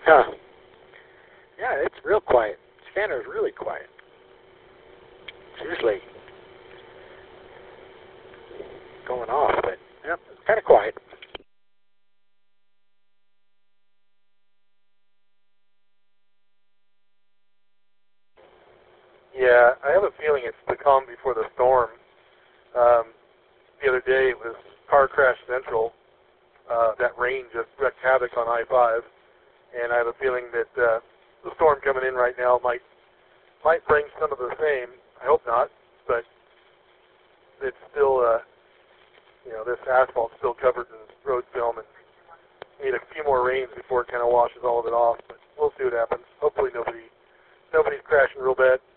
Huh. Yeah, it's real quiet. Scanner's really quiet. It's usually going off, but yep, it's kind of quiet. Yeah, I have a feeling it's the calm before the storm. Um, the other day it was car crash central. That rain just wreaked havoc on I-5, and I have a feeling that the storm coming in right now might bring some of the same. I hope not, but it's still, this asphalt's still covered in road film, and need a few more rains before it kind of washes all of it off. But we'll see what happens. Hopefully nobody's crashing real bad.